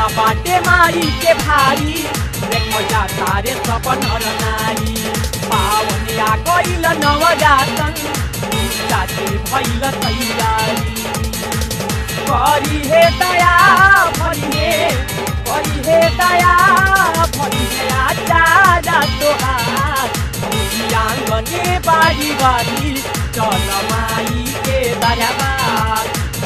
बाटे माई के भारी देखो जा तारे सपन और नारी पावनिया गइल नवजातन जाति भइल तैयारी करी हे दया भरी हे दया भरी हे आचारा तोहार आंगने बारी बारी चल माई के दरबार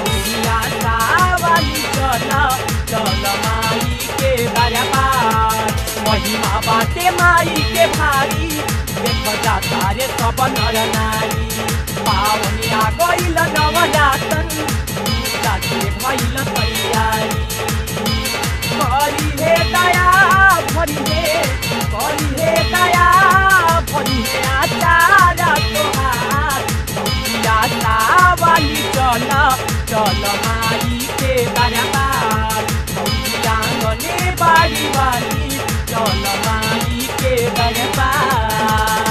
वाली चल माई के दरबार महिमा बाटे माई के भारी देख जाता रे सब नर नारी पावनिया गइल नवजातन जाति भइल तैयारी करी हे दया भरी हे दया भरी हे आचारा तोहार वाली चल माई के दरबार आंगने बारी बारी चल माई के दरबार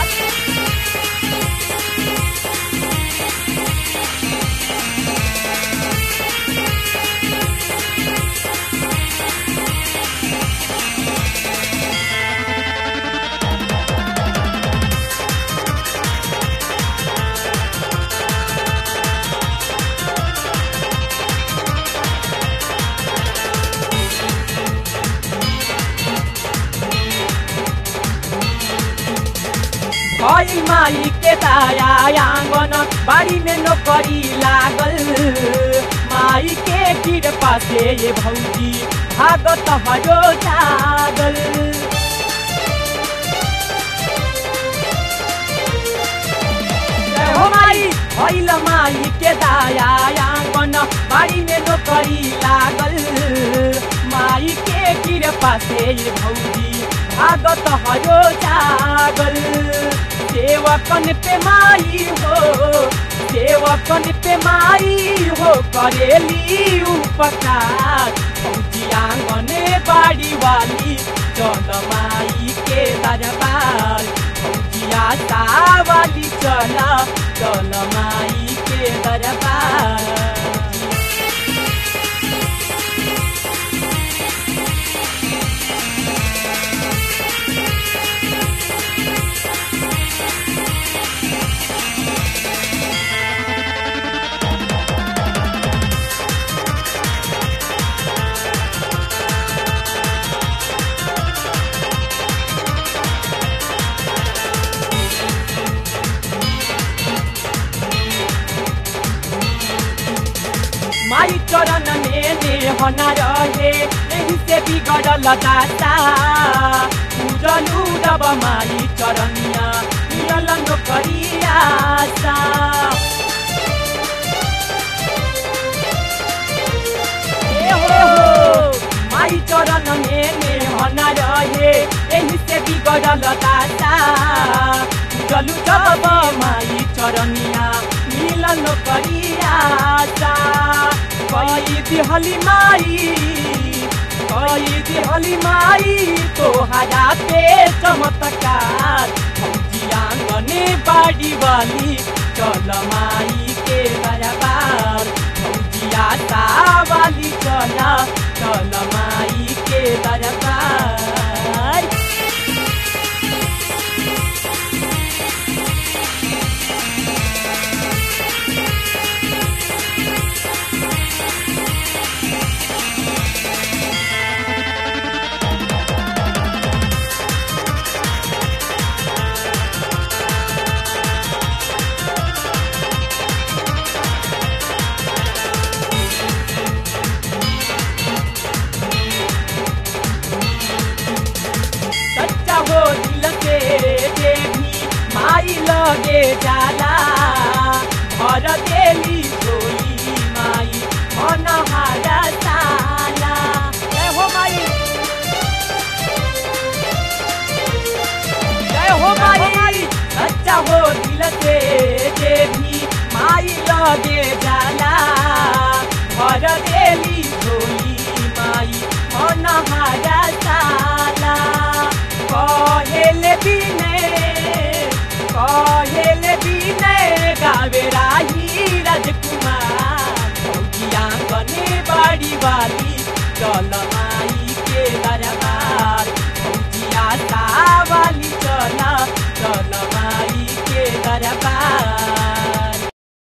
भई माई के दया आंगन बाड़ी में नौकरी लागल माई के कृपा से ये भौजी भागत हरो जागल हो माई भइल माई के दया आंगन बाड़ी में नौकरी लागल माई के कृपा से ये भौजी भागत हरो जागल सेवकन पे माई हो करेली उपकार भौजी आंगने बाड़ी वाली चल माई के दरबार भौजी आशा वाली चल माई के दरबार माई चरण में होना रहे यही से बिगड़ल दाता पूजलू रब माई चरनिया मिलल नौकरी आशा माई चरण में होना रहे यही से बिगड़ल दाता पूजलू रब माई चरनिया मिलल नौकरी आशा कई दिहली माई तोहरा पे चमत्कार भौजी आंगने बाड़ी वाली चल माई के दरबार भौजी आशा वाली चल माई के दरबार लगे जाला भर देली झोली माई मन हारा साला जय हो माई सच्चा हो दिल से देवी माई लगे जाला भर देली झोली माई मन हारा साला कहेले बिने गावे राही राजकुमार भौजी आंगने बाड़ी वाली